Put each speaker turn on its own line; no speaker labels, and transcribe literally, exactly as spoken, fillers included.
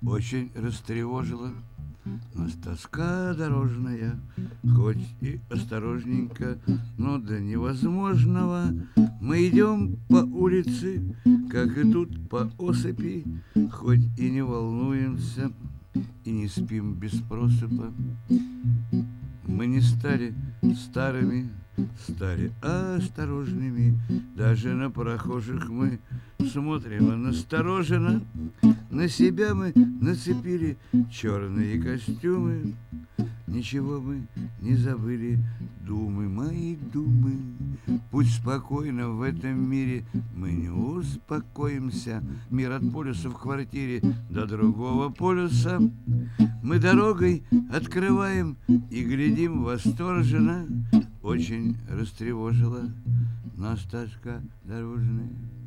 очень растревожила нас тоска дорожная, хоть и осторожненько, но до невозможного. Мы идем по улице, как и тут по осыпи, хоть и не волнуемся, и не спим без просыпа. Мы не стали старыми, стали осторожными. Даже на прохожих мы смотрим настороженно. На себя мы нацепили черные костюмы. Ничего мы не забыли, думы мои, думы. Пусть спокойно в этом мире мы не успокоимся. Мир от полюса в квартире до другого полюса. Мы дорогой открываем и глядим восторженно. Очень растревожила нас тоска дорожная.